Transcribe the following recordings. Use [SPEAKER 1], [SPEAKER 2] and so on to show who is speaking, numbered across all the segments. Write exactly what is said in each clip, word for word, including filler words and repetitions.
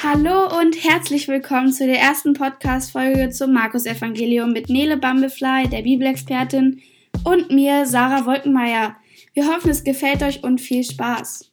[SPEAKER 1] Hallo und herzlich willkommen zu der ersten Podcast-Folge zum Markus-Evangelium mit Nele Bambefly, der Bibelexpertin, und mir, Sarah Wolkenmeier. Wir hoffen, es gefällt euch und viel Spaß.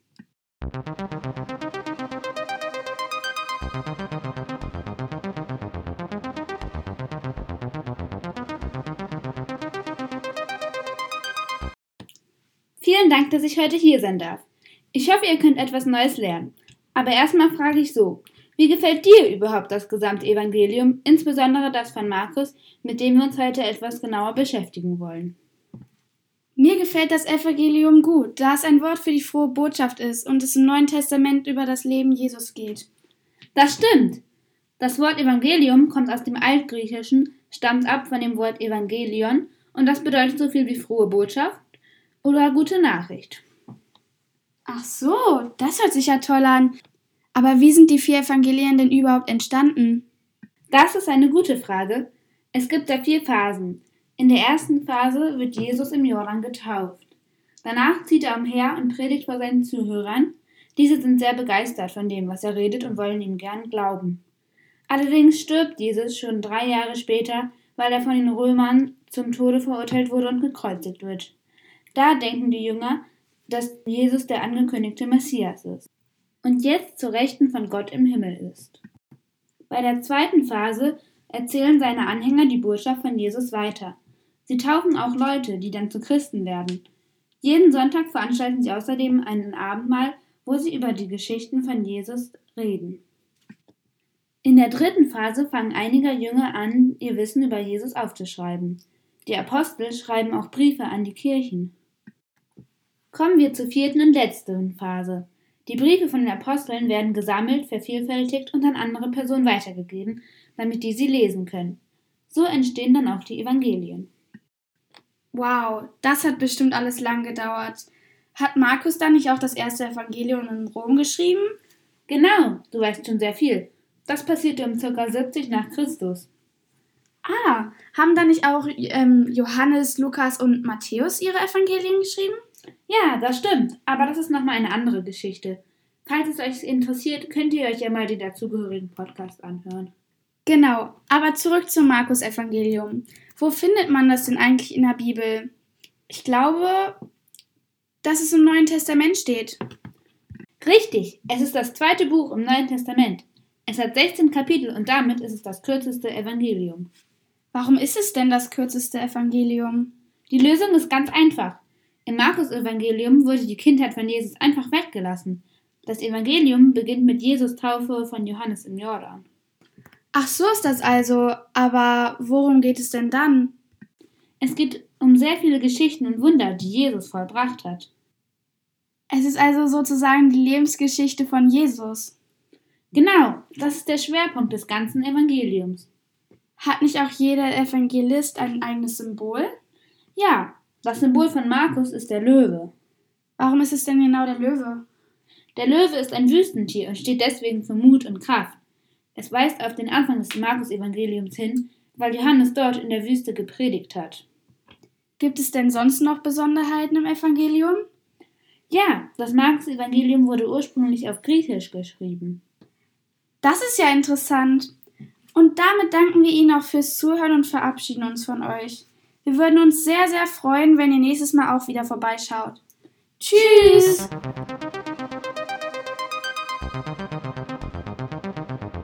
[SPEAKER 1] Vielen Dank, dass ich heute hier sein darf. Ich hoffe, ihr könnt etwas Neues lernen. Aber erstmal frage ich so: Wie gefällt dir überhaupt das gesamte Evangelium, insbesondere das von Markus, mit dem wir uns heute etwas genauer beschäftigen wollen? Mir gefällt das Evangelium gut, da es ein Wort für die frohe Botschaft ist und es im Neuen Testament über das Leben Jesus geht. Das stimmt! Das Wort Evangelium kommt aus dem Altgriechischen, stammt ab von dem Wort Evangelion und das bedeutet so viel wie frohe Botschaft oder gute Nachricht. Ach so, das hört sich ja toll an. Aber wie sind die vier Evangelien denn überhaupt entstanden? Das ist eine gute Frage. Es gibt da vier Phasen. In der ersten Phase wird Jesus im Jordan getauft. Danach zieht er umher und predigt vor seinen Zuhörern. Diese sind sehr begeistert von dem, was er redet, und wollen ihm gern glauben. Allerdings stirbt Jesus schon drei Jahre später, weil er von den Römern zum Tode verurteilt wurde und gekreuzigt wird. Da denken die Jünger, dass Jesus der angekündigte Messias ist und jetzt zur Rechten von Gott im Himmel ist. Bei der zweiten Phase erzählen seine Anhänger die Botschaft von Jesus weiter. Sie taufen auch Leute, die dann zu Christen werden. Jeden Sonntag veranstalten sie außerdem einen Abendmahl, wo sie über die Geschichten von Jesus reden. In der dritten Phase fangen einige Jünger an, ihr Wissen über Jesus aufzuschreiben. Die Apostel schreiben auch Briefe an die Kirchen. Kommen wir zur vierten und letzten Phase. Die Briefe von den Aposteln werden gesammelt, vervielfältigt und an andere Personen weitergegeben, damit die sie lesen können. So entstehen dann auch die Evangelien. Wow, das hat bestimmt alles lang gedauert. Hat Markus dann nicht auch das erste Evangelium in Rom geschrieben? Genau, du weißt schon sehr viel. Das passierte um ca. siebzig nach Christus. Ah, haben dann nicht auch ähm, Johannes, Lukas und Matthäus ihre Evangelien geschrieben? Ja, das stimmt, aber das ist nochmal eine andere Geschichte. Falls es euch interessiert, könnt ihr euch ja mal den dazugehörigen Podcast anhören. Genau, aber zurück zum Markus-Evangelium. Wo findet man das denn eigentlich in der Bibel? Ich glaube, dass es im Neuen Testament steht. Richtig, es ist das zweite Buch im Neuen Testament. Es hat sechzehn Kapitel und damit ist es das kürzeste Evangelium. Warum ist es denn das kürzeste Evangelium? Die Lösung ist ganz einfach. Im Markus-Evangelium wurde die Kindheit von Jesus einfach weggelassen. Das Evangelium beginnt mit Jesus' Taufe von Johannes im Jordan. Ach, so ist das also. Aber worum geht es denn dann? Es geht um sehr viele Geschichten und Wunder, die Jesus vollbracht hat. Es ist also sozusagen die Lebensgeschichte von Jesus. Genau, das ist der Schwerpunkt des ganzen Evangeliums. Hat nicht auch jeder Evangelist ein eigenes Symbol? Ja. Das Symbol von Markus ist der Löwe. Warum ist es denn genau der Löwe? Der Löwe ist ein Wüstentier und steht deswegen für Mut und Kraft. Es weist auf den Anfang des Markus-Evangeliums hin, weil Johannes dort in der Wüste gepredigt hat. Gibt es denn sonst noch Besonderheiten im Evangelium? Ja, das Markus-Evangelium wurde ursprünglich auf Griechisch geschrieben. Das ist ja interessant. Und damit danken wir Ihnen auch fürs Zuhören und verabschieden uns von euch. Wir würden uns sehr, sehr freuen, wenn ihr nächstes Mal auch wieder vorbeischaut. Tschüss!